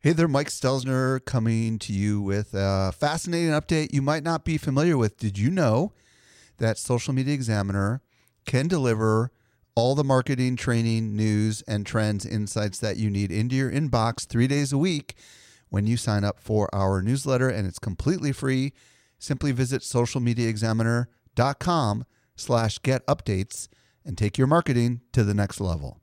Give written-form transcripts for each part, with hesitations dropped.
Hey there, Mike Stelzner coming to you with a fascinating update you might not be familiar with. Did you know that Social Media Examiner can deliver all the marketing, training, news, and trends insights that you need into your inbox 3 days a week when you sign up for our newsletter, and it's completely free. Simply visit socialmediaexaminer.com/get updates and take your marketing to the next level.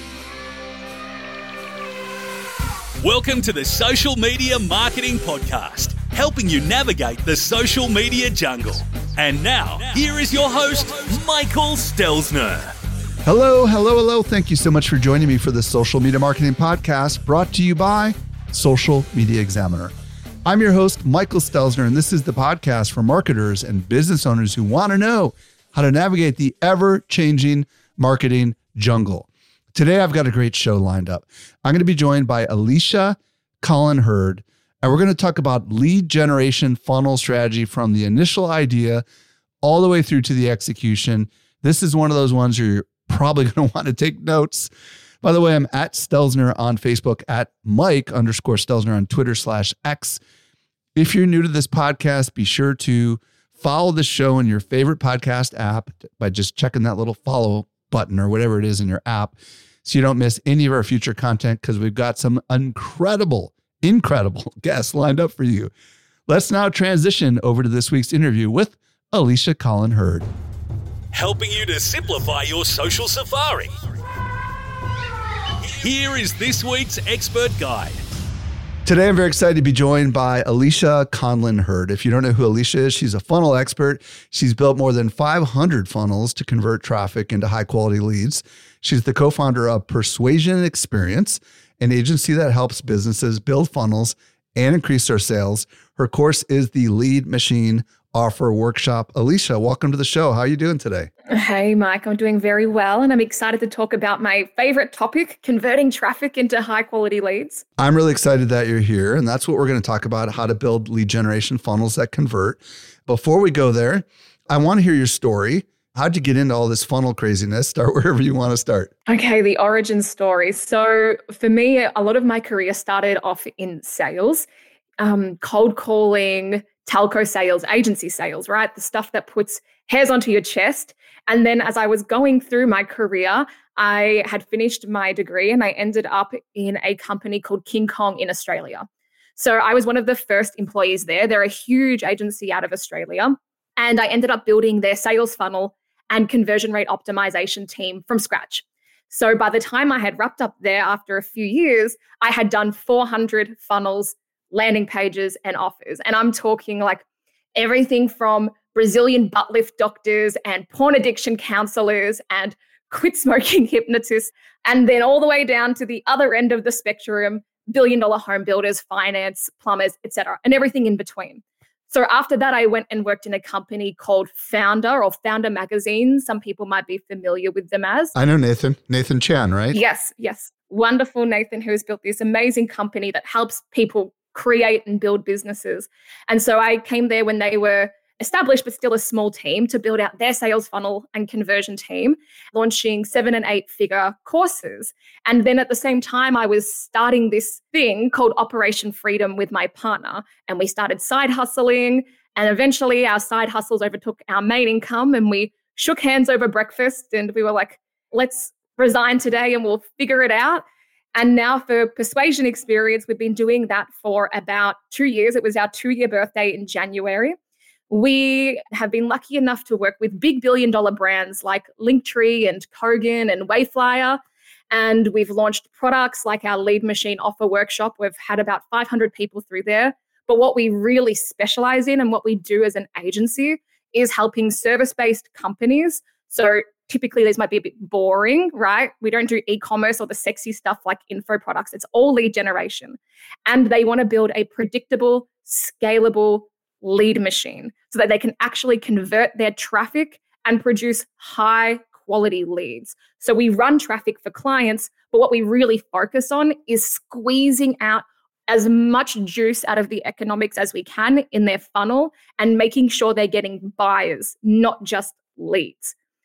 Welcome to the Social Media Marketing Podcast, helping you navigate the social media jungle. And now, here is your host, Michael Stelzner. Hello. Thank you so much for joining me for the Social Media Marketing Podcast, brought to you by Social Media Examiner. I'm your host, Michael Stelzner, and this is the podcast for marketers and business owners who want to know how to navigate the ever-changing marketing jungle. Today, I've got a great show lined up. I'm going to be joined by Alicia Collen-Hurd, and we're going to talk about lead generation funnel strategy from the initial idea all the way through to the execution. This is one of those ones where you're probably going to want to take notes. By the way, I'm at Stelzner on Facebook, at Mike_Stelzner on Twitter/X. If you're new to this podcast, be sure to follow the show in your favorite podcast app by just checking that little follow button or whatever it is in your app, so you don't miss any of our future content, because we've got some incredible guests lined up for you. Let's now transition over to this week's interview with Alicia Collen-Hurd. Helping you to simplify your social safari. Here is this week's expert guide. Today, I'm very excited to be joined by Alicia Collen-Hurd. If you don't know who Alicia is, she's a funnel expert. She's built more than 500 funnels to convert traffic into high-quality leads. She's the co-founder of Persuasion Experience, an agency that helps businesses build funnels and increase their sales. Her course is the Lead Machine Offer Workshop. Alicia, welcome to the show. How are you doing today? Hey, Mike, I'm doing very well, and I'm excited to talk about my favorite topic, converting traffic into high-quality leads. I'm really excited that you're here, and that's what we're going to talk about, how to build lead generation funnels that convert. Before we go there, I want to hear your story. How'd you get into all this funnel craziness? Start wherever you want to start. Okay, the origin story. So for me, a lot of my career started off in sales, cold calling, telco sales, agency sales, right? The stuff that puts hairs onto your chest. And then as I was going through my career, I had finished my degree and I ended up in a company called King Kong in Australia. So I was one of the first employees there. They're a huge agency out of Australia. And I ended up building their sales funnel and conversion rate optimization team from scratch. So by the time I had wrapped up there after a few years, I had done 400 funnels, landing pages, and offers. And I'm talking like everything from Brazilian butt lift doctors and porn addiction counselors and quit smoking hypnotists, and then all the way down to the other end of the spectrum, billion-dollar home builders, finance, plumbers, etc., and everything in between. So after that, I went and worked in a company called Founder, or Founder Magazine. Some people might be familiar with them as. I know Nathan Chan, right? Yes. Wonderful Nathan, who has built this amazing company that helps people create and build businesses. And so I came there when they were established, but still a small team, to build out their sales funnel and conversion team, launching 7- and 8-figure courses. And then at the same time, I was starting this thing called Operation Freedom with my partner. And we started side hustling. And eventually our side hustles overtook our main income. And we shook hands over breakfast. And we were like, let's resign today and we'll figure it out. And now for Persuasion Experience, we've been doing that for about 2 years. It was our 2-year birthday in January. We have been lucky enough to work with big billion-dollar brands like Linktree and Kogan and Wayflyer. And we've launched products like our Lead Machine Offer Workshop. We've had about 500 people through there. But what we really specialize in and what we do as an agency is helping service-based companies. So typically these might be a bit boring, right? We don't do e-commerce or the sexy stuff like info products. It's all lead generation. And they want to build a predictable, scalable lead machine so that they can actually convert their traffic and produce high quality leads. So we run traffic for clients, but what we really focus on is squeezing out as much juice out of the economics as we can in their funnel and making sure they're getting buyers, not just leads.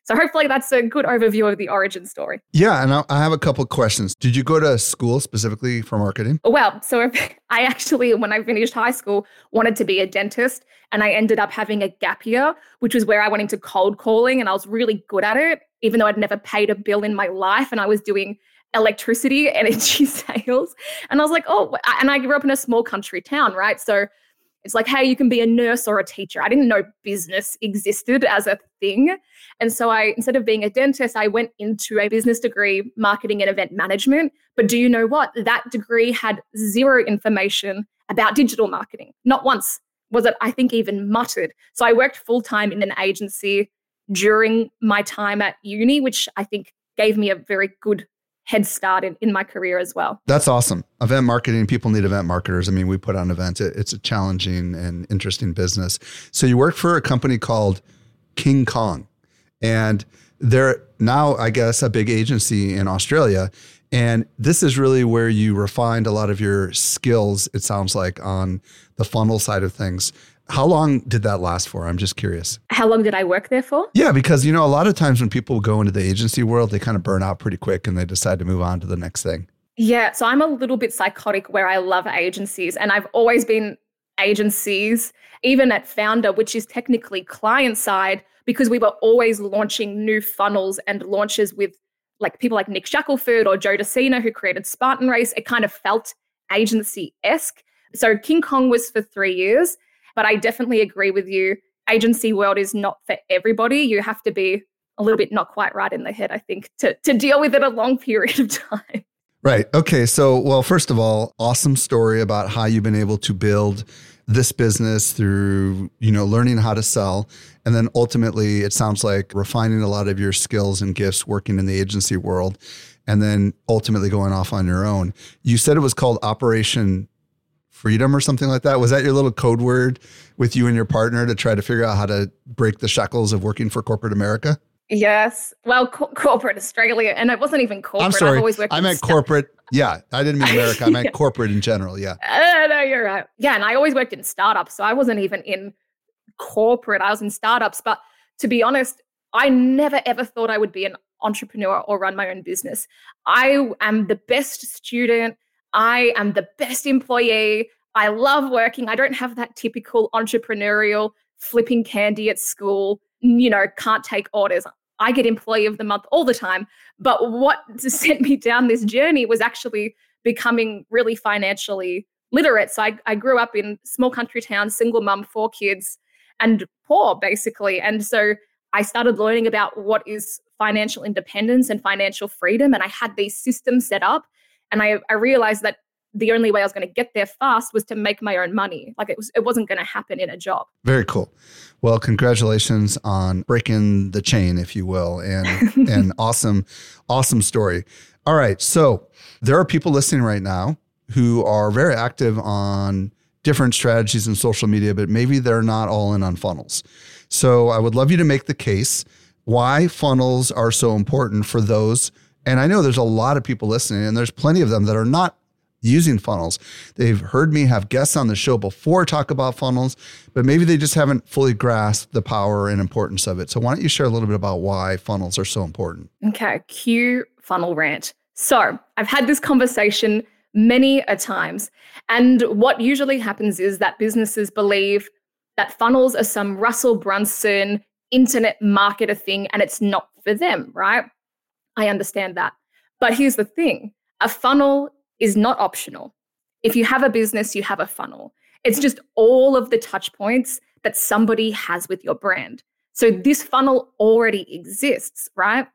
So hopefully that's a good overview of the origin story. Yeah. And I have a couple of questions. Did you go to school specifically for marketing? Well, so I actually, when I finished high school, wanted to be a dentist. And I ended up having a gap year, which was where I went into cold calling. And I was really good at it, even though I'd never paid a bill in my life. And I was doing electricity, energy sales. And I was like, oh, and I grew up in a small country town, right? So it's like, hey, you can be a nurse or a teacher. I didn't know business existed as a thing. And so instead of being a dentist, I went into a business degree, marketing and event management. But do you know what? That degree had zero information about digital marketing. Not once was it, I think, even muttered. So I worked full-time in an agency during my time at uni, which I think gave me a very good head start in my career as well. That's awesome. Event marketing, people need event marketers. I mean, we put on events. It's a challenging and interesting business. So you work for a company called King Kong, and they're now, I guess, a big agency in Australia. And this is really where you refined a lot of your skills, it sounds like, on the funnel side of things. How long did that last for? I'm just curious. How long did I work there for? Yeah, because, a lot of times when people go into the agency world, they kind of burn out pretty quick and they decide to move on to the next thing. Yeah, so I'm a little bit psychotic where I love agencies, and I've always been agencies, even at Founder, which is technically client side, because we were always launching new funnels and launches with like people like Nick Shackelford or Joe DeCina, who created Spartan Race. It kind of felt agency-esque. So King Kong was for 3 years. But I definitely agree with you. Agency world is not for everybody. You have to be a little bit not quite right in the head, I think, to deal with it a long period of time. Right. Okay. So, well, first of all, awesome story about how you've been able to build this business through, learning how to sell. And then ultimately, it sounds like refining a lot of your skills and gifts working in the agency world, and then ultimately going off on your own. You said it was called Operation Freedom or something like that. Was that your little code word with you and your partner to try to figure out how to break the shackles of working for corporate America? Yes. Well, corporate Australia. And it wasn't even corporate. I'm sorry. I've always worked I meant corporate. Yeah. I didn't mean America. I meant corporate in general. Yeah. No, you're right. Yeah. And I always worked in startups. So I wasn't even in corporate. I was in startups. But to be honest, I never, ever thought I would be an entrepreneur or run my own business. I am the best student. I am the best employee. I love working. I don't have that typical entrepreneurial flipping candy at school, can't take orders. I get employee of the month all the time. But what sent me down this journey was actually becoming really financially literate. So I grew up in small country town, single mum, 4 kids, and poor basically. And so I started learning about what is financial independence and financial freedom. And I had these systems set up. And I realized that the only way I was going to get there fast was to make my own money. Like it wasn't going to happen in a job. Very cool. Well, congratulations on breaking the chain, if you will, and awesome story. All right. So there are people listening right now who are very active on different strategies in social media, but maybe they're not all in on funnels. So I would love you to make the case why funnels are so important for those. And I know there's a lot of people listening, and there's plenty of them that are not using funnels. They've heard me have guests on the show before talk about funnels, but maybe they just haven't fully grasped the power and importance of it. So why don't you share a little bit about why funnels are so important? Okay, cue funnel rant. So I've had this conversation many a times, and what usually happens is that businesses believe that funnels are some Russell Brunson internet marketer thing, and it's not for them, right? I understand that. But here's the thing. A funnel is not optional. If you have a business, you have a funnel. It's just all of the touch points that somebody has with your brand. So this funnel already exists, right?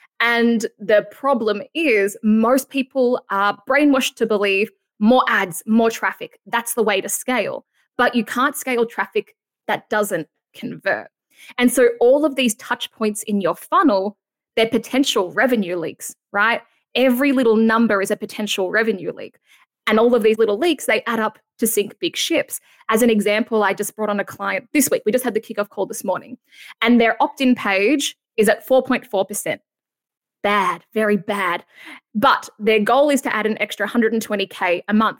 And the problem is most people are brainwashed to believe more ads, more traffic. That's the way to scale. But you can't scale traffic that doesn't convert. And so all of these touch points in your funnel, they're potential revenue leaks, right? Every little number is a potential revenue leak. And all of these little leaks, they add up to sink big ships. As an example, I just brought on a client this week. We just had the kickoff call this morning. And their opt-in page is at 4.4%. Bad, very bad. But their goal is to add an extra 120K a month.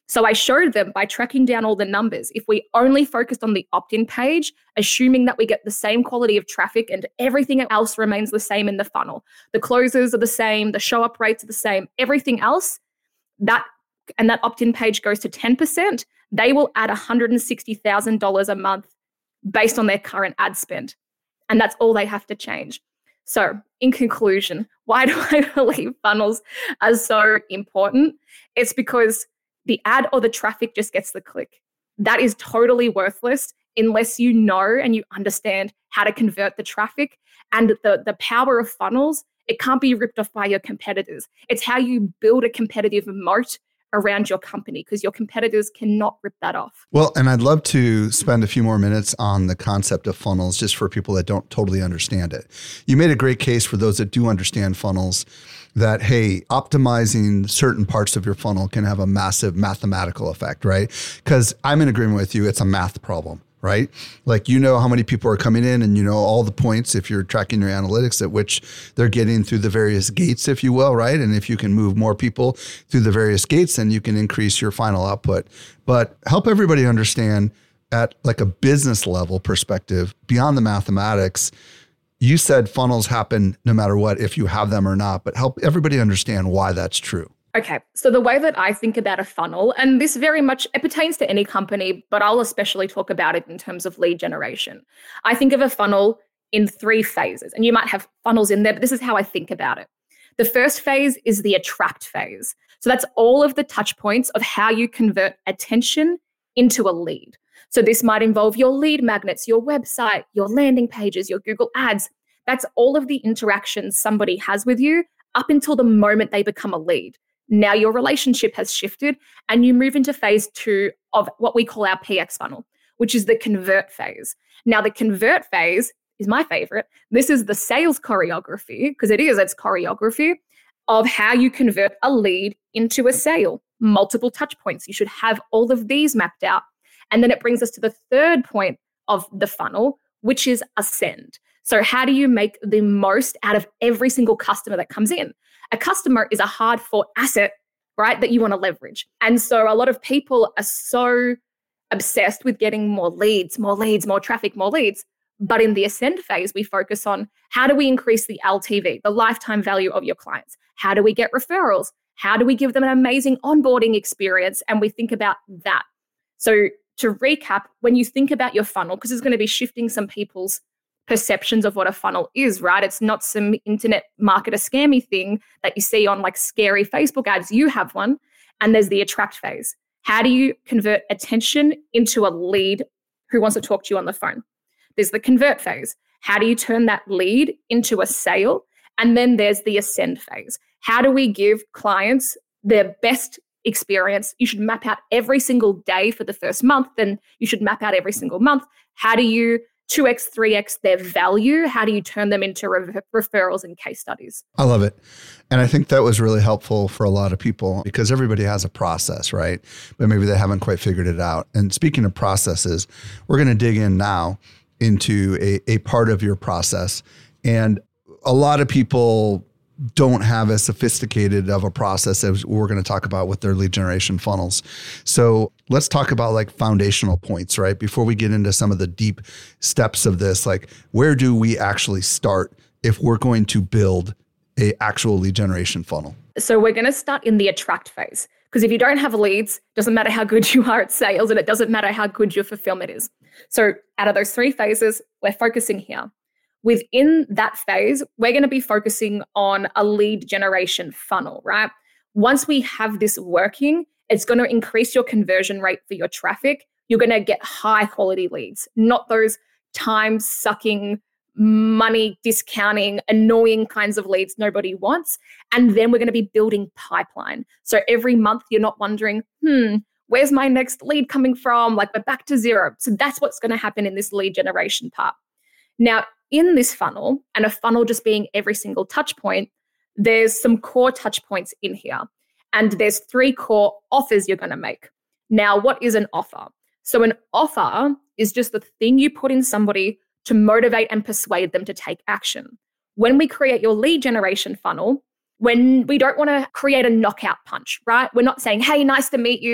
So I showed them by tracking down all the numbers, if we only focused on the opt-in page, assuming that we get the same quality of traffic and everything else remains the same in the funnel. The closes are the same, the show-up rates are the same, everything else, that opt-in page goes to 10%, they will add $160,000 a month based on their current ad spend. And that's all they have to change. So in conclusion, why do I believe funnels are so important? It's because the ad or the traffic just gets the click. That is totally worthless unless you know and you understand how to convert the traffic. And the power of funnels, it can't be ripped off by your competitors. It's how you build a competitive moat around your company, because your competitors cannot rip that off. Well, and I'd love to spend a few more minutes on the concept of funnels just for people that don't totally understand it. You made a great case for those that do understand funnels that, hey, optimizing certain parts of your funnel can have a massive mathematical effect, right? Because I'm in agreement with you, it's a math problem, right? Like, you know how many people are coming in and you know all the points if you're tracking your analytics at which they're getting through the various gates, if you will, right? And if you can move more people through the various gates, then you can increase your final output. But help everybody understand at like a business level perspective, beyond the mathematics. You said funnels happen no matter what, if you have them or not, but help everybody understand why that's true. Okay, so the way that I think about a funnel, and this very much, it pertains to any company, but I'll especially talk about it in terms of lead generation. I think of a funnel in 3 phases, and you might have funnels in there, but this is how I think about it. The first phase is the attract phase. So that's all of the touch points of how you convert attention into a lead. So this might involve your lead magnets, your website, your landing pages, your Google ads. That's all of the interactions somebody has with you up until the moment they become a lead. Now your relationship has shifted and you move into phase 2 of what we call our PX funnel, which is the convert phase. Now the convert phase is my favorite. This is the sales choreography, because it's choreography of how you convert a lead into a sale. Multiple touch points. You should have all of these mapped out. And then it brings us to the third point of the funnel, which is ascend. So how do you make the most out of every single customer that comes in? A customer is a hard-fought asset, right, that you want to leverage. And so a lot of people are so obsessed with getting more leads, more traffic, more leads. But in the ascend phase, we focus on how do we increase the LTV, the lifetime value of your clients? How do we get referrals? How do we give them an amazing onboarding experience? And we think about that. So to recap, when you think about your funnel, because it's going to be shifting some people's perceptions of what a funnel is, right? It's not some internet marketer scammy thing that you see on like scary Facebook ads. You have one. And there's the attract phase. How do you convert attention into a lead who wants to talk to you on the phone? There's the convert phase. How do you turn that lead into a sale? And then there's the ascend phase. How do we give clients their best experience? You should map out every single day for the first month. Then you should map out every single month. How do you 2x, 3x their value? How do you turn them into referrals and case studies? I love it. And I think that was really helpful for a lot of people because everybody has a process, right? But maybe they haven't quite figured it out. And speaking of processes, we're going to dig in now into a part of your process. And a lot of people don't have as sophisticated of a process as we're going to talk about with their lead generation funnels. So let's talk about like foundational points, right? Before we get into some of the deep steps of this, like where do we actually start if we're going to build a actual lead generation funnel? So we're going to start in the attract phase, because if you don't have leads, it doesn't matter how good you are at sales, and it doesn't matter how good your fulfillment is. So out of those 3 phases, we're focusing here. Within that phase, we're going to be focusing on a lead generation funnel, right? Once we have this working, it's going to increase your conversion rate for your traffic. You're going to get high quality leads, not those time-sucking, money discounting, annoying kinds of leads nobody wants. And then we're going to be building pipeline. So every month you're not wondering, where's my next lead coming from? Like we're back to zero. So that's what's going to happen in this lead generation part. Now, in this funnel, and a funnel just being every single touch point, there's some core touch points in here. And there's 3 core offers you're going to make. Now, what is an offer? So an offer is just the thing you put in somebody to motivate and persuade them to take action. When we create your lead generation funnel, when we don't want to create a knockout punch, right? We're not saying, hey, nice to meet you,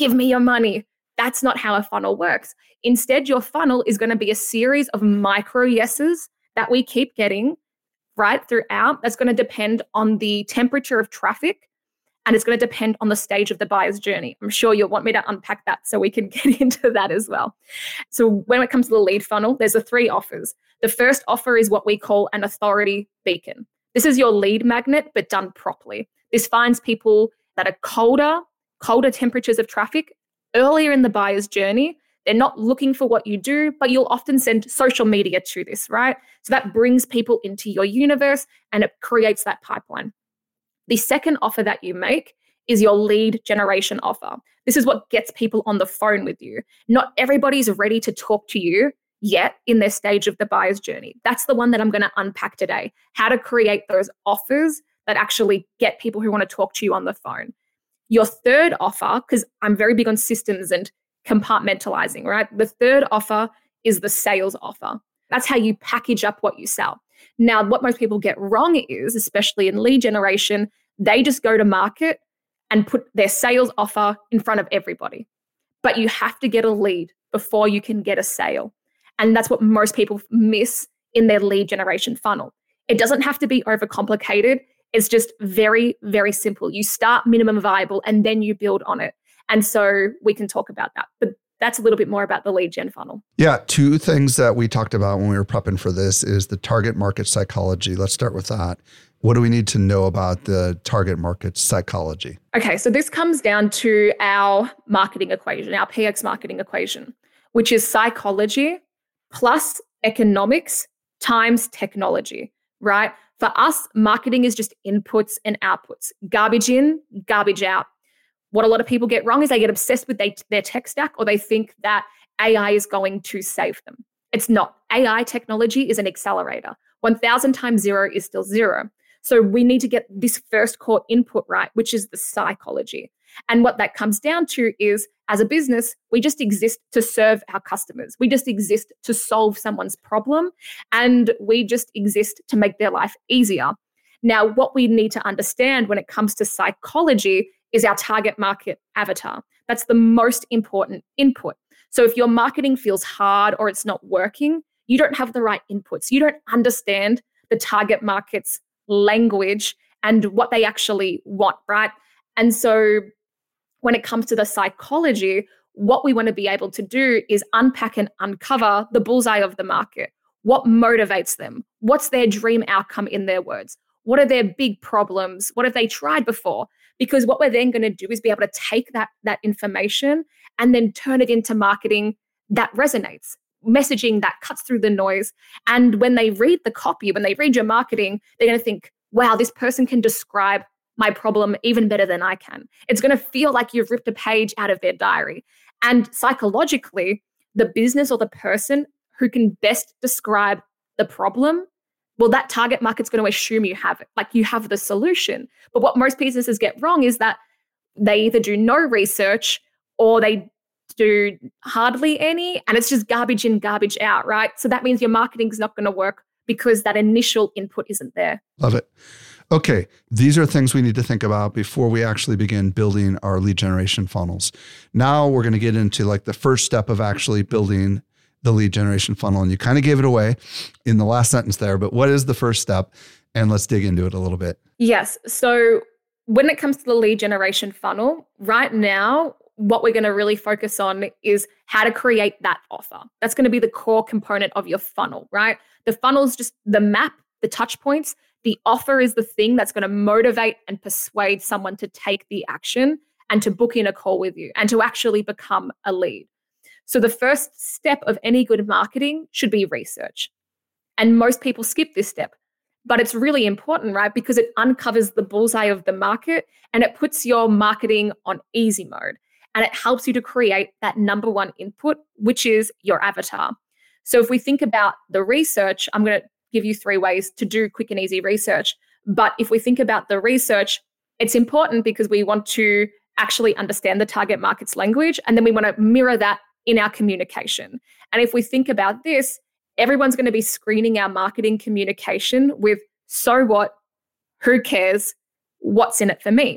give me your money. That's not how a funnel works. Instead, your funnel is going to be a series of micro yeses that we keep getting right throughout. That's going to depend on the temperature of traffic, and it's going to depend on the stage of the buyer's journey. I'm sure you'll want me to unpack that so we can get into that as well. So when it comes to the lead funnel, there's the 3 offers. The first offer is what we call an authority beacon. This is your lead magnet, but done properly. This finds people that are colder temperatures of traffic earlier in the buyer's journey. They're not looking for what you do, but you'll often send social media to this, right? So that brings people into your universe and it creates that pipeline. The second offer that you make is your lead generation offer. This is what gets people on the phone with you. Not everybody's ready to talk to you yet in their stage of the buyer's journey. That's the one that I'm going to unpack today. How to create those offers that actually get people who want to talk to you on the phone. Your third offer, because I'm very big on systems and compartmentalizing, right? The third offer is the sales offer. That's how you package up what you sell. Now, what most people get wrong is, especially in lead generation, they just go to market and put their sales offer in front of everybody. But you have to get a lead before you can get a sale. And that's what most people miss in their lead generation funnel. It doesn't have to be overcomplicated. It's just very, very simple. You start minimum viable and then you build on it. And so we can talk about that. But that's a little bit more about the lead gen funnel. Yeah, 2 things that we talked about when we were prepping for this is the target market psychology. Let's start with that. What do we need to know about the target market psychology? Okay, so this comes down to our marketing equation, our PX marketing equation, which is psychology plus economics times technology, right? For us, marketing is just inputs and outputs, garbage in, garbage out. What a lot of people get wrong is they get obsessed with their tech stack, or they think that AI is going to save them. It's not. AI technology is an accelerator. 1,000 times 0 is still 0. So we need to get this first core input right, which is the psychology. And what that comes down to is, as a business, we just exist to serve our customers. We just exist to solve someone's problem, and we just exist to make their life easier. Now, what we need to understand when it comes to psychology is our target market avatar. That's the most important input. So if your marketing feels hard or it's not working, you don't have the right inputs. You don't understand the target market's language and what they actually want, right? And so when it comes to the psychology, what we want to be able to do is unpack and uncover the bullseye of the market. What motivates them? What's their dream outcome in their words? What are their big problems? What have they tried before? Because what we're then going to do is be able to take that information and then turn it into marketing that resonates, messaging that cuts through the noise. And when they read the copy, when they read your marketing, they're going to think, wow, this person can describe my problem even better than I can. It's going to feel like you've ripped a page out of their diary. And psychologically, the business or the person who can best describe the problem, well, that target market's going to assume you have it, like you have the solution. But what most businesses get wrong is that they either do no research or they do hardly any, and it's just garbage in, garbage out, right? So that means your marketing is not going to work because that initial input isn't there. Love it. Okay, these are things we need to think about before we actually begin building our lead generation funnels. Now we're going to get into like the first step of actually building the lead generation funnel. And you kind of gave it away in the last sentence there, but what is the first step? And let's dig into it a little bit. Yes. So when it comes to the lead generation funnel, right now, what we're going to really focus on is how to create that offer. That's going to be the core component of your funnel, right? The funnel is just the map, the touch points. The offer is the thing that's going to motivate and persuade someone to take the action and to book in a call with you and to actually become a lead. So the first step of any good marketing should be research. And most people skip this step, but it's really important, right? Because it uncovers the bullseye of the market and it puts your marketing on easy mode. And it helps you to create that number one input, which is your avatar. So if we think about the research, I'm going to give you 3 ways to do quick and easy research. But if we think about the research, it's important because we want to actually understand the target market's language, and then we want to mirror that in our communication. And if we think about this, everyone's going to be screening our marketing communication with, so what, who cares, what's in it for me?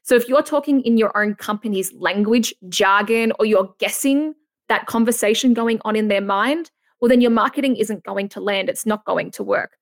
So if you're talking in your own company's language, jargon, or you're guessing that conversation going on in their mind, well, then your marketing isn't going to land. It's not going to work.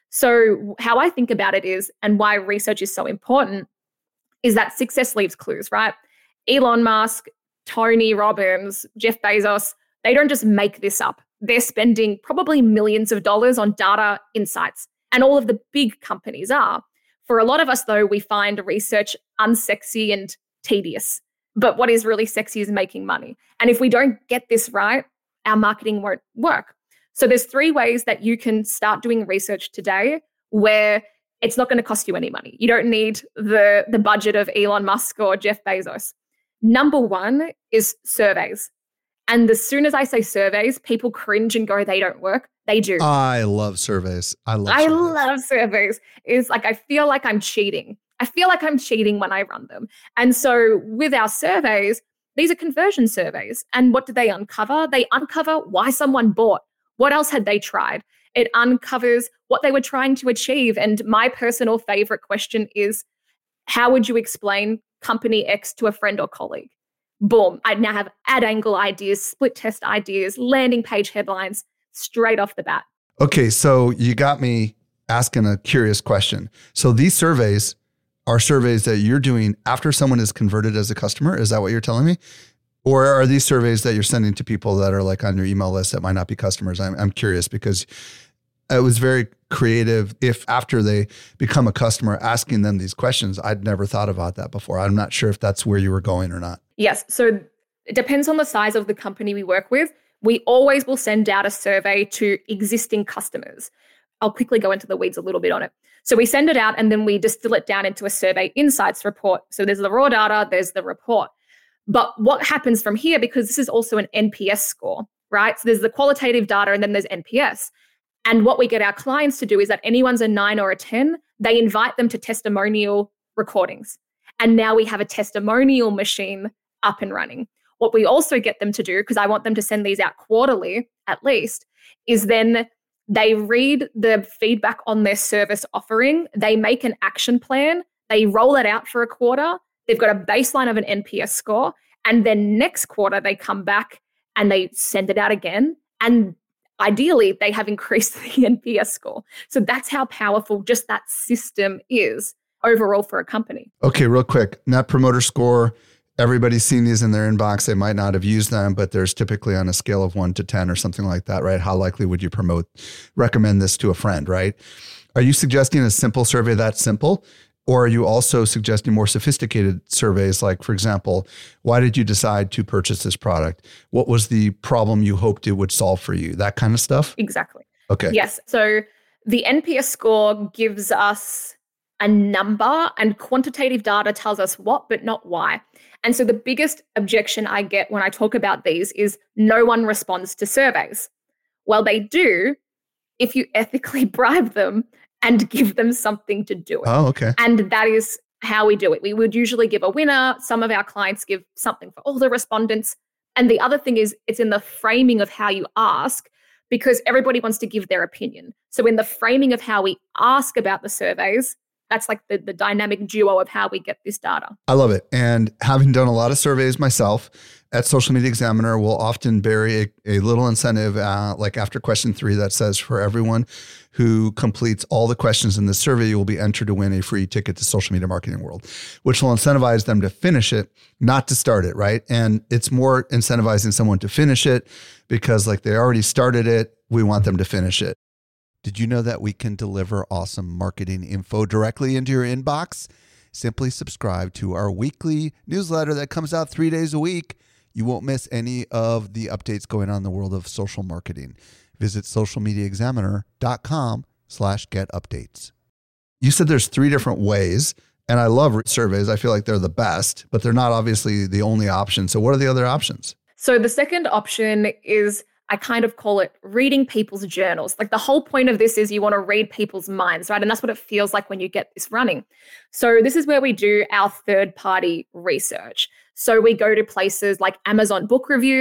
So how I think about it is, and why research is so important, is that success leaves clues, right? Elon Musk, Tony Robbins, Jeff Bezos, they don't just make this up. They're spending probably millions of dollars on data insights, and all of the big companies are. For a lot of us, though, we find research unsexy and tedious. But what is really sexy is making money. And if we don't get this right, our marketing won't work. So there's 3 ways that you can start doing research today where it's not going to cost you any money. You don't need the budget of Elon Musk or Jeff Bezos. Number 1 is surveys. And as soon as I say surveys, people cringe and go, they don't work. They do. I love surveys. I love surveys. It's like, I feel like I'm cheating. I feel like I'm cheating when I run them. And so with our surveys, these are conversion surveys. And what do they uncover? They uncover why someone bought. What else had they tried? It uncovers what they were trying to achieve. And my personal favorite question is, how would you explain company X to a friend or colleague? Boom. I now have ad angle ideas, split test ideas, landing page headlines straight off the bat. Okay, so you got me asking a curious question. So these surveys are surveys that you're doing after someone is converted as a customer? Is that what you're telling me? Or are these surveys that you're sending to people that are like on your email list that might not be customers? I'm curious because it was very creative. If after they become a customer, asking them these questions, I'd never thought about that before. I'm not sure if that's where you were going or not. Yes. So it depends on the size of the company we work with. We always will send out a survey to existing customers. I'll quickly go into the weeds a little bit on it. So we send it out and then we distill it down into a survey insights report. So there's the raw data, there's the report. But what happens from here, because this is also an NPS score, right? So there's the qualitative data and then there's NPS. And what we get our clients to do is that anyone's a 9 or a 10, they invite them to testimonial recordings. And now we have a testimonial machine up and running. What we also get them to do, because I want them to send these out quarterly at least, is then they read the feedback on their service offering, they make an action plan, they roll it out for a quarter, they've got a baseline of an NPS score, and then next quarter they come back and they send it out again. And ideally, they have increased the NPS score. So that's how powerful just that system is overall for a company. Okay, real quick, Net Promoter Score. Everybody's seen these in their inbox. They might not have used them, but there's typically on a scale of 1 to 10 or something like that, right? How likely would you recommend this to a friend, right? Are you suggesting a simple survey that's simple? Or are you also suggesting more sophisticated surveys? Like, for example, why did you decide to purchase this product? What was the problem you hoped it would solve for you? That kind of stuff? Exactly. Okay. Yes. So the NPS score gives us a number and quantitative data tells us what, but not why. And so the biggest objection I get when I talk about these is no one responds to surveys. Well, they do if you ethically bribe them and give them something to do it. Oh, okay. And that is how we do it. We would usually give a winner. Some of our clients give something for all the respondents. And the other thing is it's in the framing of how you ask, because everybody wants to give their opinion. So in the framing of how we ask about the surveys, that's like the dynamic duo of how we get this data. I love it. And having done a lot of surveys myself, at Social Media Examiner, we'll often bury a little incentive like after question 3 that says for everyone who completes all the questions in this survey, you will be entered to win a free ticket to Social Media Marketing World, which will incentivize them to finish it, not to start it, right? And it's more incentivizing someone to finish it because like they already started it, we want them to finish it. Did you know that we can deliver awesome marketing info directly into your inbox? Simply subscribe to our weekly newsletter that comes out 3 days a week. You won't miss any of the updates going on in the world of social marketing. Visit socialmediaexaminer.com/get-updates. You said there's 3 different ways, and I love surveys. I feel like they're the best, but they're not obviously the only option. So what are the other options? So the second option is, I kind of call it reading people's journals. Like the whole point of this is you want to read people's minds, right? And that's what it feels like when you get this running. So this is where we do our third-party research. So we go to places like Amazon book reviews,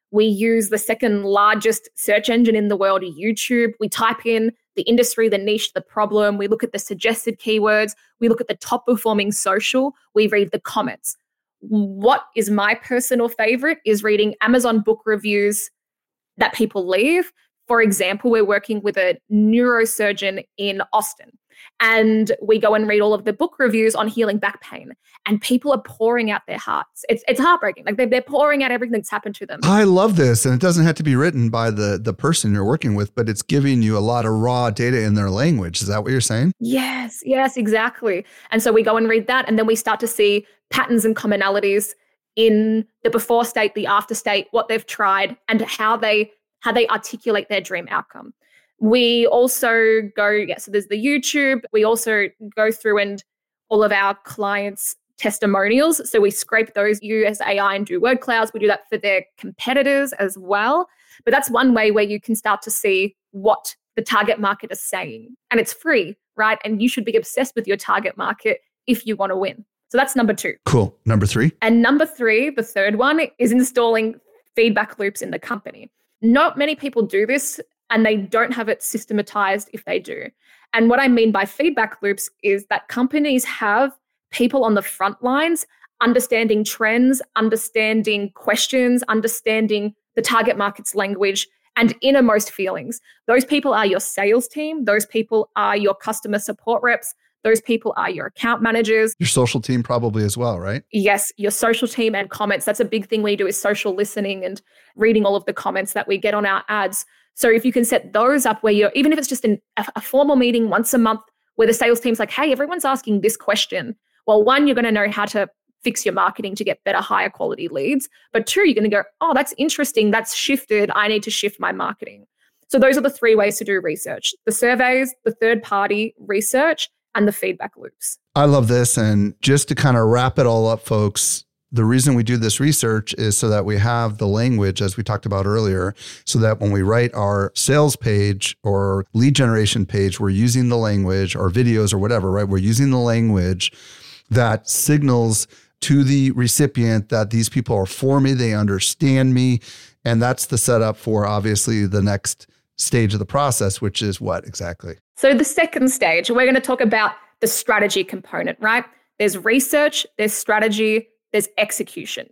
We use the second largest search engine in the world, YouTube. We type in the industry, the niche, the problem. We look at the suggested keywords. We look at the top performing social. We read the comments. What is my personal favorite is reading Amazon book reviews that people leave. For example, we're working with a neurosurgeon in Austin, and we go and read all of the book reviews on healing back pain, and people are pouring out their hearts. It's heartbreaking. Like they're pouring out everything that's happened to them. I love this. And it doesn't have to be written by the person you're working with, but it's giving you a lot of raw data in their language. Is that what you're saying? Yes, exactly. And so we go and read that, and then we start to see patterns and commonalities in the before state, the after state, what they've tried, and how they articulate their dream outcome. We also go, so there's the YouTube. We also go through and all of our clients' testimonials. So we scrape those, use AI and do word clouds. We do that for their competitors as well. But that's one way where you can start to see what the target market is saying. And it's free, right? And you should be obsessed with your target market if you want to win. So that's number 2. Cool. Number 3. And number 3, the third one, is installing feedback loops in the company. Not many people do this, and they don't have it systematized if they do. And what I mean by feedback loops is that companies have people on the front lines understanding trends, understanding questions, understanding the target market's language and innermost feelings. Those people are your sales team. Those people are your customer support reps. Those people are your account managers. Your social team probably as well, right? Yes, your social team and comments. That's a big thing we do, is social listening and reading all of the comments that we get on our ads. So if you can set those up where you're, even if it's just a formal meeting once a month where the sales team's like, hey, everyone's asking this question. Well, 1, you're going to know how to fix your marketing to get better, higher quality leads. But 2, you're going to go, oh, that's interesting. That's shifted. I need to shift my marketing. So those are the 3 ways to do research: the surveys, the third party research, and the feedback loops. I love this. And just to kind of wrap it all up, folks, the reason we do this research is so that we have the language, as we talked about earlier, so that when we write our sales page or lead generation page, we're using the language, or videos or whatever, right? We're using the language that signals to the recipient that these people are for me, they understand me. And that's the setup for obviously the next stage of the process, which is what exactly? So the second stage, we're going to talk about the strategy component, right? There's research, there's strategy, there's execution.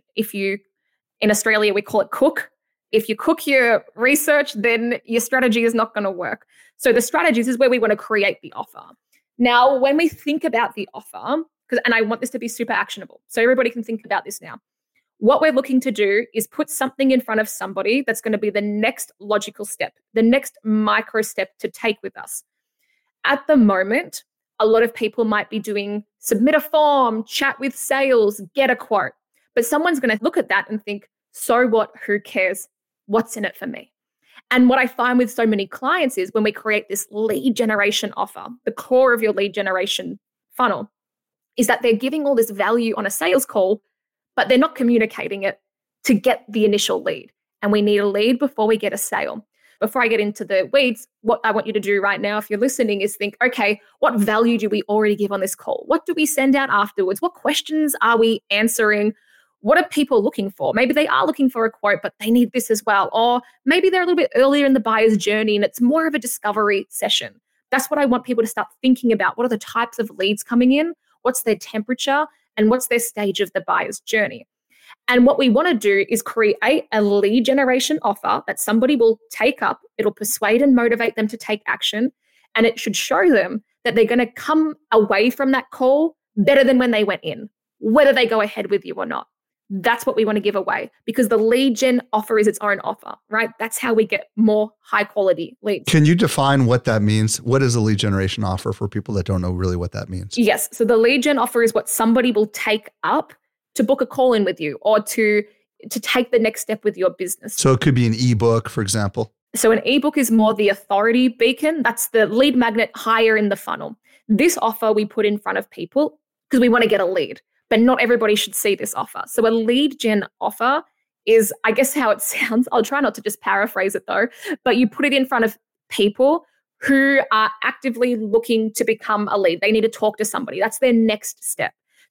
In Australia, we call it cook. If you cook your research, then your strategy is not going to work. So the strategies is where we want to create the offer. Now, when we think about the offer, and I want this to be super actionable, so everybody can think about this now. What we're looking to do is put something in front of somebody that's going to be the next logical step, the next micro step to take with us. At the moment, a lot of people might be doing submit a form, chat with sales, get a quote. But someone's going to look at that and think, so what? Who cares? What's in it for me? And what I find with so many clients is when we create this lead generation offer, the core of your lead generation funnel, is that they're giving all this value on a sales call, but they're not communicating it to get the initial lead. And we need a lead before we get a sale. Before I get into the weeds, what I want you to do right now, if you're listening, is think, okay, what value do we already give on this call? What do we send out afterwards? What questions are we answering? What are people looking for? Maybe they are looking for a quote, but they need this as well. Or maybe they're a little bit earlier in the buyer's journey and it's more of a discovery session. That's what I want people to start thinking about. What are the types of leads coming in? What's their temperature? And what's their stage of the buyer's journey? And what we want to do is create a lead generation offer that somebody will take up. It'll persuade and motivate them to take action. And it should show them that they're going to come away from that call better than when they went in, whether they go ahead with you or not. That's what we want to give away, because the lead gen offer is its own offer, right? That's how we get more high quality leads. Can you define what that means? What is a lead generation offer for people that don't know really what that means? Yes. So the lead gen offer is what somebody will take up to book a call in with you or to take the next step with your business. So it could be an ebook, for example. So an ebook is more the authority beacon. That's the lead magnet higher in the funnel. This offer we put in front of people because we want to get a lead, but not everybody should see this offer. So a lead gen offer is, I guess, how it sounds. I'll try not to just paraphrase it though, but you put it in front of people who are actively looking to become a lead. They need to talk to somebody. That's their next step.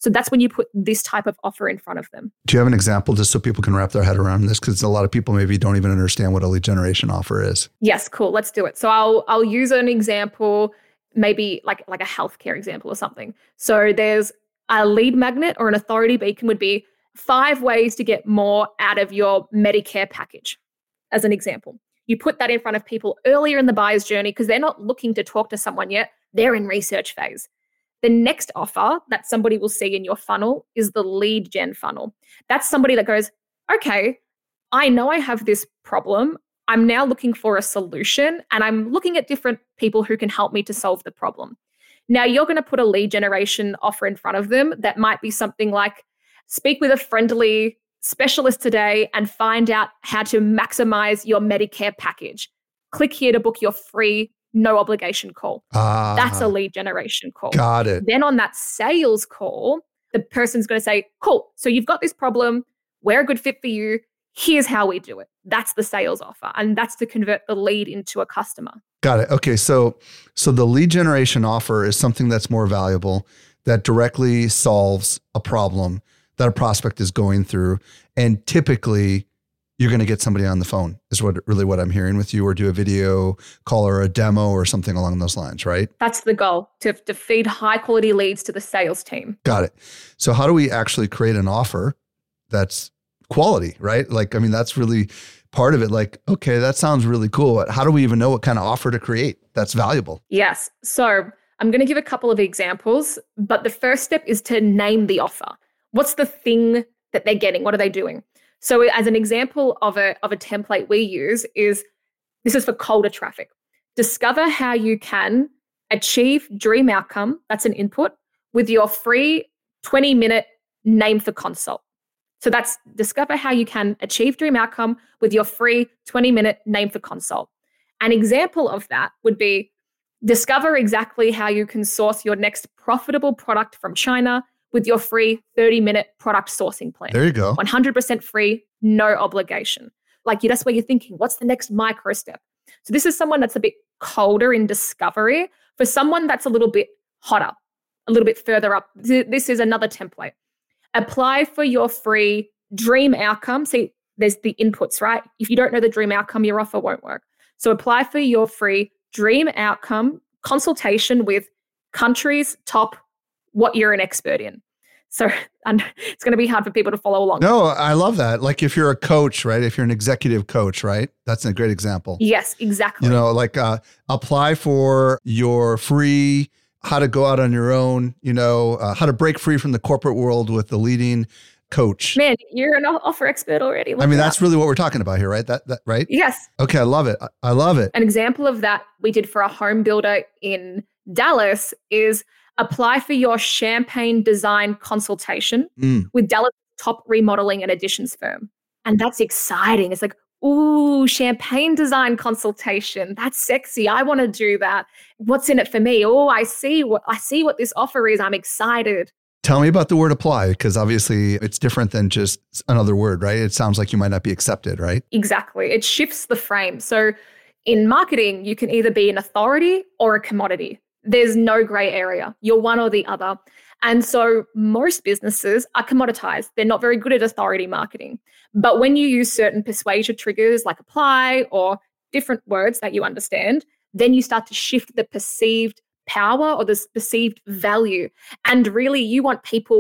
So that's when you put this type of offer in front of them. Do you have an example just so people can wrap their head around this? Because a lot of people maybe don't even understand what a lead generation offer is. Yes, cool. Let's do it. So I'll use an example, maybe like a healthcare example or something. So there's a lead magnet or an authority beacon would be 5 ways to get more out of your Medicare package, as an example. You put that in front of people earlier in the buyer's journey because they're not looking to talk to someone yet. They're in research phase. The next offer that somebody will see in your funnel is the lead gen funnel. That's somebody that goes, okay, I know I have this problem. I'm now looking for a solution and I'm looking at different people who can help me to solve the problem. Now you're going to put a lead generation offer in front of them that might be something like, speak with a friendly specialist today and find out how to maximize your Medicare package. Click here to book your free, no obligation call. That's a lead generation call. Got it. Then on that sales call, the person's going to say, cool, so you've got this problem. We're a good fit for you. Here's how we do it. That's the sales offer. And that's to convert the lead into a customer. Got it. Okay. So the lead generation offer is something that's more valuable, that directly solves a problem that a prospect is going through. And typically you're going to get somebody on the phone is what I'm hearing with you, or do a video call or a demo or something along those lines, right? That's the goal, to feed high quality leads to the sales team. Got it. So how do we actually create an offer that's quality, right? Like, I mean, that's really part of it. Like, okay, that sounds really cool. But how do we even know what kind of offer to create that's valuable? Yes. So I'm going to give a couple of examples, but the first step is to name the offer. What's the thing that they're getting? What are they doing? So as an example of a template we use this is for colder traffic. Discover how you can achieve dream outcome, that's an input, with your free 20-minute name for consult. So that's discover how you can achieve dream outcome with your free 20-minute name for consult. An example of that would be discover exactly how you can source your next profitable product from China with your free 30-minute product sourcing plan. There you go. 100% free, no obligation. Like that's where you're thinking, what's the next micro step? So this is someone that's a bit colder in discovery. For someone that's a little bit hotter, a little bit further up, this is another template. Apply for your free dream outcome. See, there's the inputs, right? If you don't know the dream outcome, your offer won't work. So apply for your free dream outcome consultation with countries top what you're an expert in. So it's going to be hard for people to follow along. No, I love that. Like if you're a coach, right? If you're an executive coach, right? That's a great example. Yes, exactly. You know, like apply for your free how to go out on your own, how to break free from the corporate world with the leading coach. Man, you're an offer expert already. I mean, that's really what we're talking about here, right? That right? Yes. Okay, I love it. I love it. An example of that we did for a home builder in Dallas is apply for your champagne design consultation with Dallas top remodeling and additions firm. And that's exciting. It's like, ooh, champagne design consultation. That's sexy. I want to do that. What's in it for me? Oh, I see what this offer is. I'm excited. Tell me about the word apply, because obviously it's different than just another word, right? It sounds like you might not be accepted, right? Exactly. It shifts the frame. So in marketing, you can either be an authority or a commodity. There's no gray area. You're one or the other. And so most businesses are commoditized. They're not very good at authority marketing. But when you use certain persuasion triggers like apply or different words that you understand, then you start to shift the perceived power or the perceived value. And really you want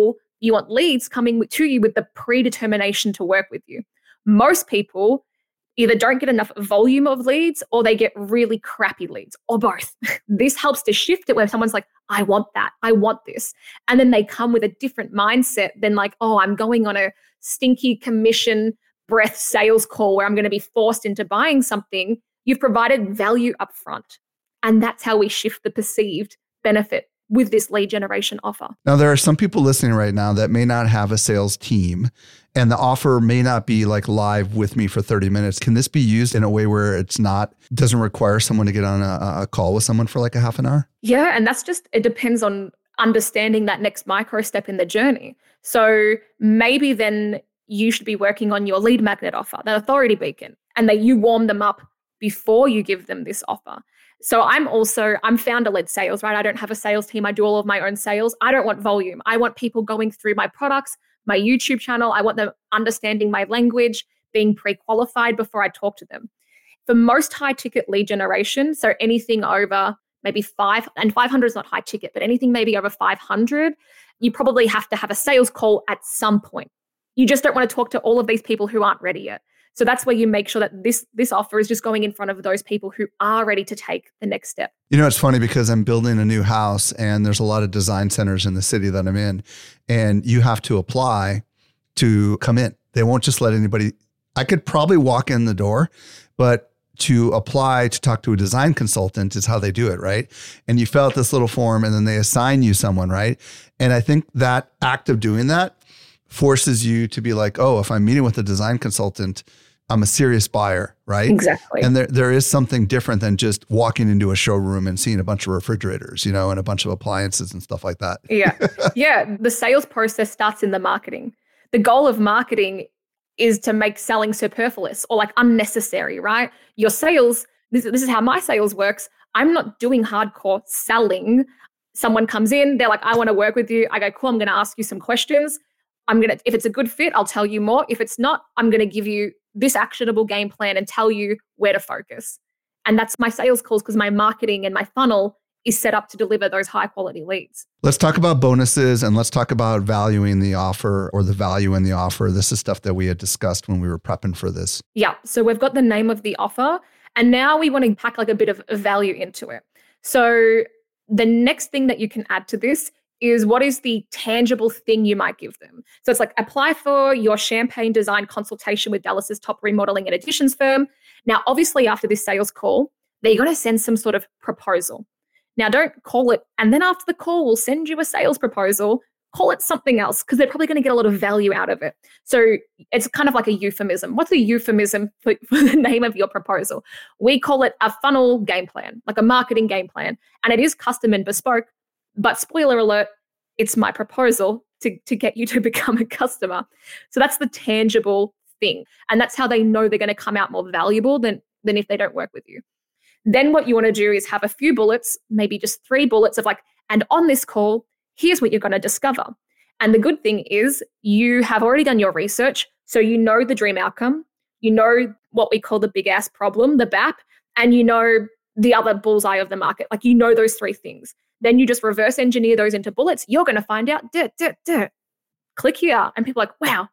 leads coming to you with the predetermination to work with you. Most people either don't get enough volume of leads or they get really crappy leads or both. This helps to shift it where someone's like, I want that. I want this. And then they come with a different mindset than like, oh, I'm going on a stinky commission breath sales call where I'm going to be forced into buying something. You've provided value up front. And that's how we shift the perceived benefit with this lead generation offer. Now, there are some people listening right now that may not have a sales team and the offer may not be like live with me for 30 minutes. Can this be used in a way where doesn't require someone to get on a call with someone for like a half an hour? Yeah. And it depends on understanding that next micro step in the journey. So maybe then you should be working on your lead magnet offer, that authority beacon, and that you warm them up before you give them this offer. So I'm founder-led sales, right? I don't have a sales team. I do all of my own sales. I don't want volume. I want people going through my products, my YouTube channel. I want them understanding my language, being pre-qualified before I talk to them. For most high ticket lead generation, so anything over maybe 500 is not high ticket, but anything maybe over 500, you probably have to have a sales call at some point. You just don't want to talk to all of these people who aren't ready yet. So that's where you make sure that this offer is just going in front of those people who are ready to take the next step. You know, it's funny because I'm building a new house and there's a lot of design centers in the city that I'm in, and you have to apply to come in. They won't just let anybody. I could probably walk in the door, but to apply to talk to a design consultant is how they do it, right? And you fill out this little form and then they assign you someone, right? And I think that act of doing that forces you to be like, oh, if I'm meeting with a design consultant, I'm a serious buyer, right? Exactly. And there is something different than just walking into a showroom and seeing a bunch of refrigerators, and a bunch of appliances and stuff like that. Yeah. Yeah. The sales process starts in the marketing. The goal of marketing is to make selling superfluous or like unnecessary, right? Your sales, this is how my sales works. I'm not doing hardcore selling. Someone comes in, they're like, I want to work with you. I go, cool, I'm going to ask you some questions. If it's a good fit, I'll tell you more. If it's not, I'm going to give you this actionable game plan and tell you where to focus. And that's my sales calls, because my marketing and my funnel is set up to deliver those high quality leads. Let's talk about bonuses and let's talk about valuing the offer or the value in the offer. This is stuff that we had discussed when we were prepping for this. Yeah. So we've got the name of the offer and now we want to pack like a bit of value into it. So the next thing that you can add to this is what is the tangible thing you might give them. So it's like, apply for your champagne design consultation with Dallas's top remodeling and additions firm. Now, obviously after this sales call, they're going to send some sort of proposal. Now, don't call it, and then after the call, we'll send you a sales proposal. Call it something else, because they're probably going to get a lot of value out of it. So it's kind of like a euphemism. What's a euphemism for the name of your proposal? We call it a funnel game plan, like a marketing game plan. And it is custom and bespoke, but spoiler alert, it's my proposal to get you to become a customer. So that's the tangible thing. And that's how they know they're going to come out more valuable than if they don't work with you. Then what you want to do is have a few bullets, maybe just 3 bullets of like, and on this call, here's what you're going to discover. And the good thing is you have already done your research. So you know the dream outcome, you know what we call the big ass problem, the BAP, and you know the other bullseye of the market. Like, you know those 3 things. Then you just reverse engineer those into bullets. You're going to find out, click here. And people are like, wow,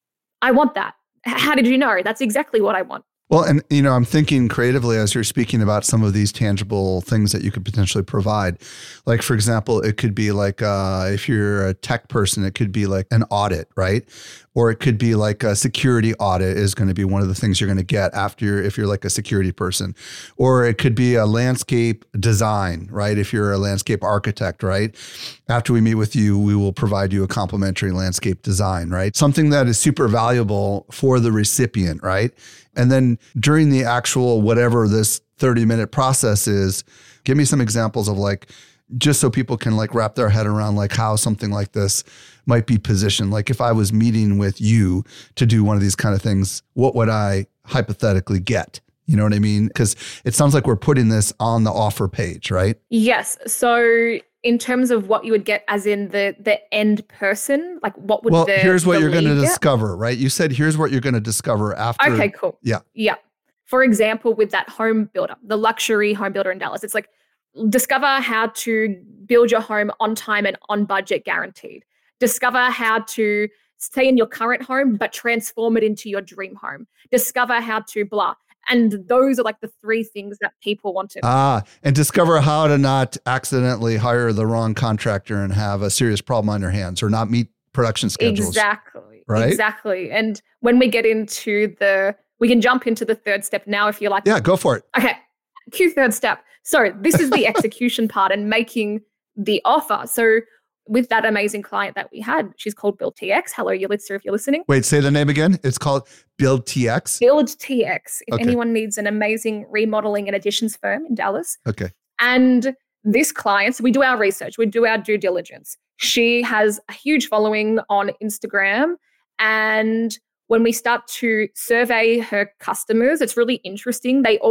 I want that. How did you know? That's exactly what I want. Well, and I'm thinking creatively as you're speaking about some of these tangible things that you could potentially provide. Like, for example, it could be like if you're a tech person, it could be like an audit, right? Or it could be like a security audit is going to be one of the things you're going to get if you're like a security person. Or it could be a landscape design, right? If you're a landscape architect, right? After we meet with you, we will provide you a complimentary landscape design, right? Something that is super valuable for the recipient, right? And then during the actual whatever this 30-minute process is, give me some examples of like, just so people can like wrap their head around like how something like this might be positioned. Like if I was meeting with you to do one of these kind of things, what would I hypothetically get? You know what I mean? Because it sounds like we're putting this on the offer page, right? Yes. So in terms of what you would get as in the end person, like what would here's what you're going to discover, right? You said, here's what you're going to discover after. Okay, cool. Yeah. Yeah. For example, with that home builder, the luxury home builder in Dallas, it's like, discover how to build your home on time and on budget guaranteed. Discover how to stay in your current home, but transform it into your dream home. Discover how to blah. And those are like the 3 things that people want to. And discover how to not accidentally hire the wrong contractor and have a serious problem on your hands or not meet production schedules. Exactly. Right? Exactly. And when we get into we can jump into the 3rd step now if you like. Yeah, go for it. Okay. Cue 3rd step. So this is the execution part and making the offer. So with that amazing client that we had, she's called Build TX. Hello, Yulitsa, if you're listening. Wait, say the name again. It's called Build TX? Build TX. If anyone needs an amazing remodeling and additions firm in Dallas. Okay. And this client, so we do our research, we do our due diligence. She has a huge following on Instagram. And when we start to survey her customers, it's really interesting. They all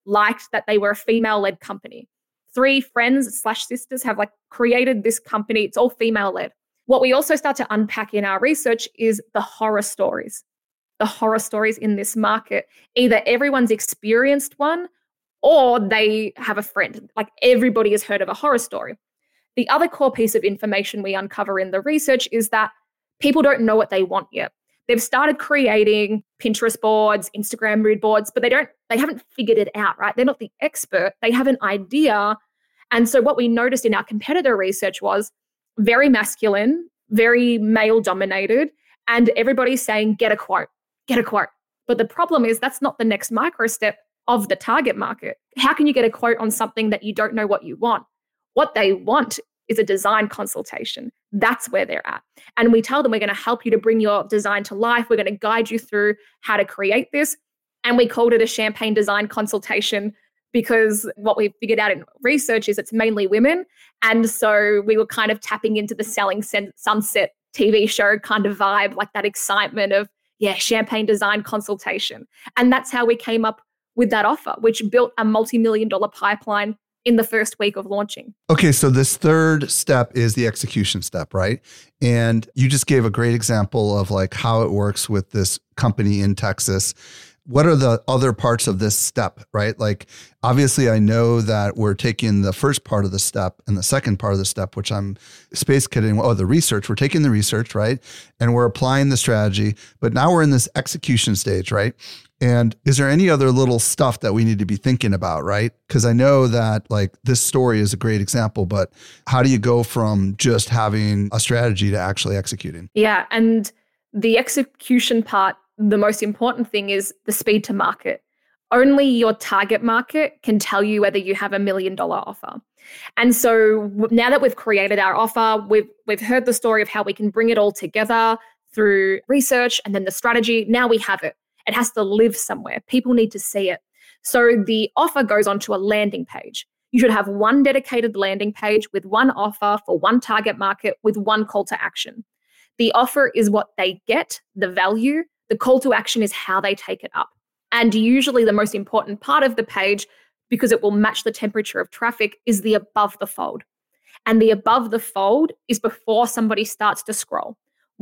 liked that they were a female-led company. 3 friends/sisters have created this company. It's all female-led. What we also start to unpack in our research is the horror stories. The horror stories in this market. Either everyone's experienced one or they have a friend. Everybody has heard of a horror story. The other core piece of information we uncover in the research is that people don't know what they want yet. They've started creating Pinterest boards, Instagram mood boards, but they haven't figured it out, right? They're not the expert. They have an idea. And so what we noticed in our competitor research was very masculine, very male dominated, and everybody's saying, get a quote. But the problem is that's not the next micro step of the target market. How can you get a quote on something that you don't know what you want? What they want is a design consultation. That's where they're at. And we tell them we're going to help you to bring your design to life. We're going to guide you through how to create this. And we called it a champagne design consultation because what we figured out in research is it's mainly women. And so we were kind of tapping into the Selling Sunset TV show kind of vibe, that excitement of, champagne design consultation. And that's how we came up with that offer, which built a multi-million-dollar pipeline in the first week of launching. Okay, so this third step is the execution step, right? And you just gave a great example of how it works with this company in Texas. What are the other parts of this step, right? Obviously, I know that we're taking the first part of the step and the second part of the step, which I'm space kidding. The research. We're taking the research, right? And we're applying the strategy. But now we're in this execution stage, right? And is there any other little stuff that we need to be thinking about, right? Because I know that this story is a great example, but how do you go from just having a strategy to actually executing? Yeah, and the execution part, the most important thing is the speed to market. Only your target market can tell you whether you have $1 million offer. And so now that we've created our offer, we've heard the story of how we can bring it all together through research and then the strategy. Now we have it. It has to live somewhere. People need to see it. So the offer goes onto a landing page. You should have one dedicated landing page with one offer for one target market with one call to action. The offer is what they get, the value. The call to action is how they take it up. And usually the most important part of the page, because it will match the temperature of traffic, is the above the fold. And the above the fold is before somebody starts to scroll.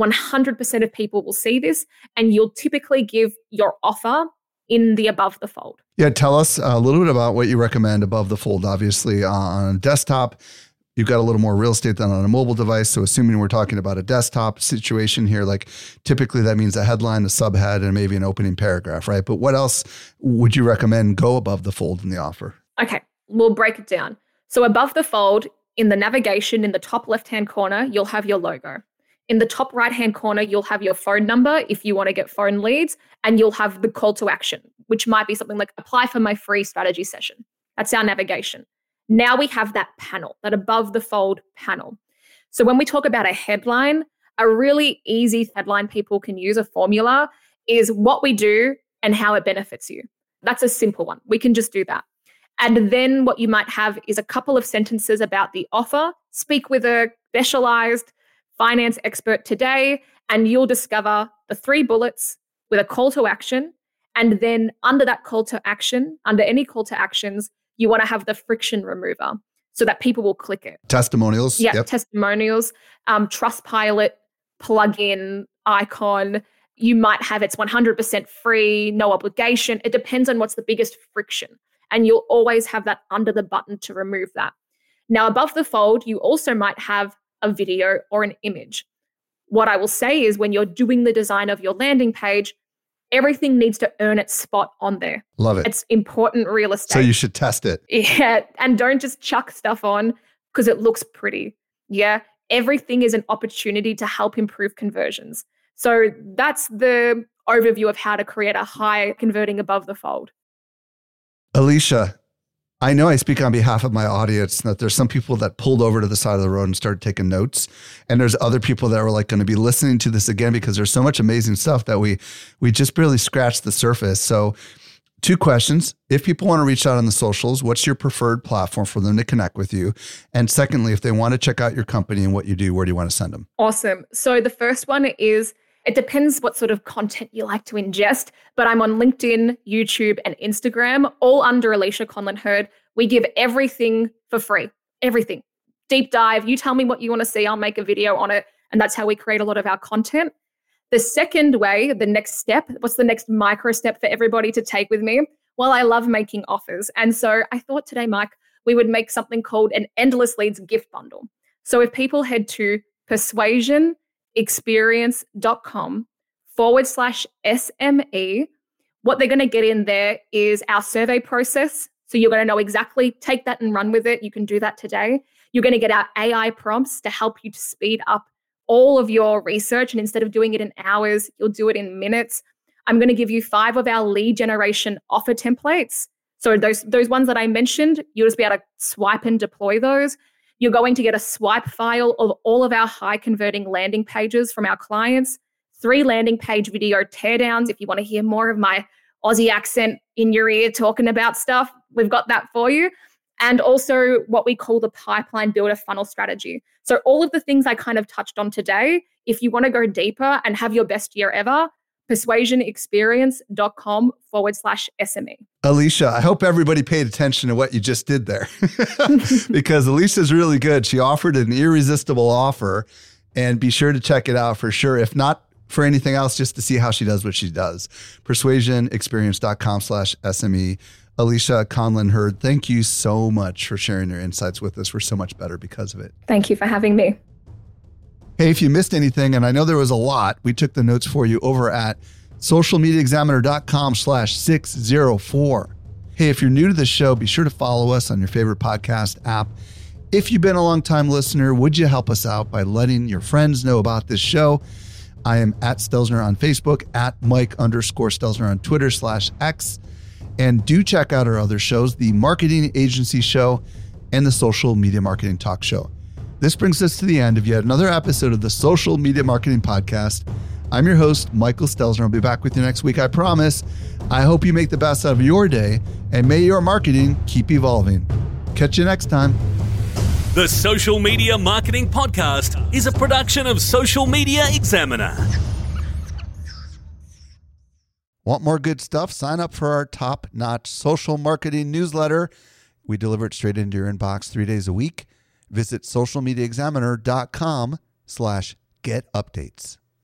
100% of people will see this, and you'll typically give your offer in the above the fold. Yeah, tell us a little bit about what you recommend above the fold. Obviously, on a desktop, you've got a little more real estate than on a mobile device. So assuming we're talking about a desktop situation here, typically that means a headline, a subhead, and maybe an opening paragraph, right? But what else would you recommend go above the fold in the offer? Okay, we'll break it down. So above the fold, in the navigation, in the top left-hand corner, you'll have your logo. In the top right-hand corner, you'll have your phone number if you want to get phone leads, and you'll have the call to action, which might be something like apply for my free strategy session. That's our navigation. Now we have that panel, that above the fold panel. So when we talk about a headline, a really easy headline people can use, a formula, is what we do and how it benefits you. That's a simple one. We can just do that. And then what you might have is a couple of sentences about the offer. Speak with a specialized finance expert today, and you'll discover the 3 bullets with a call to action. And then under that call to action, under any call to actions, you want to have the friction remover so that people will click it. Testimonials. Yeah, yep. Testimonials, Trustpilot, plugin, icon. You might have it's 100% free, no obligation. It depends on what's the biggest friction. And you'll always have that under the button to remove that. Now, above the fold, you also might have a video or an image. What I will say is when you're doing the design of your landing page, everything needs to earn its spot on there. Love it. It's important real estate. So you should test it. Yeah. And don't just chuck stuff on because it looks pretty. Yeah. Everything is an opportunity to help improve conversions. So that's the overview of how to create a high converting above the fold. Alicia, I know I speak on behalf of my audience that there's some people that pulled over to the side of the road and started taking notes. And there's other people that are going to be listening to this again because there's so much amazing stuff that we just barely scratched the surface. So 2 questions. If people want to reach out on the socials, what's your preferred platform for them to connect with you? And secondly, if they want to check out your company and what you do, where do you want to send them? Awesome. So the first one is It depends what sort of content you like to ingest, but I'm on LinkedIn, YouTube, and Instagram, all under Alicia Conlon Hurd. We give everything for free, everything. Deep dive. You tell me what you want to see, I'll make a video on it. And that's how we create a lot of our content. The second way, the next step, what's the next micro step for everybody to take with me? Well, I love making offers. And so I thought today, Mike, we would make something called an Endless Leads gift bundle. So if people head to persuasionexperience.com/SME, what they're going to get in there is our survey process. So you're going to know exactly, take that and run with it. You can do that today. You're going to get our AI prompts to help you to speed up all of your research. And instead of doing it in hours, you'll do it in minutes. I'm going to give you 5 of our lead generation offer templates. So those ones that I mentioned, you'll just be able to swipe and deploy those. You're going to get a swipe file of all of our high converting landing pages from our clients, 3 landing page video teardowns. If you want to hear more of my Aussie accent in your ear talking about stuff, we've got that for you. And also what we call the pipeline builder funnel strategy. So all of the things I kind of touched on today, if you want to go deeper and have your best year ever, persuasionexperience.com/SME. Alicia, I hope everybody paid attention to what you just did there because Alicia's really good. She offered an irresistible offer, and be sure to check it out for sure. If not for anything else, just to see how she does what she does. persuasionexperience.com/SME. Alicia Conlon Hurd, thank you so much for sharing your insights with us. We're so much better because of it. Thank you for having me. Hey, if you missed anything, and I know there was a lot, we took the notes for you over at socialmediaexaminer.com/604. Hey, if you're new to the show, be sure to follow us on your favorite podcast app. If you've been a long-time listener, would you help us out by letting your friends know about this show? I am at Stelzner on Facebook, at Mike_Stelzner on Twitter /X. And do check out our other shows, the Marketing Agency Show and the Social Media Marketing Talk Show. This brings us to the end of yet another episode of the Social Media Marketing Podcast. I'm your host, Michael Stelzner. I'll be back with you next week, I promise. I hope you make the best out of your day, and may your marketing keep evolving. Catch you next time. The Social Media Marketing Podcast is a production of Social Media Examiner. Want more good stuff? Sign up for our top-notch social marketing newsletter. We deliver it straight into your inbox 3 days a week. Visit socialmediaexaminer.com/get updates.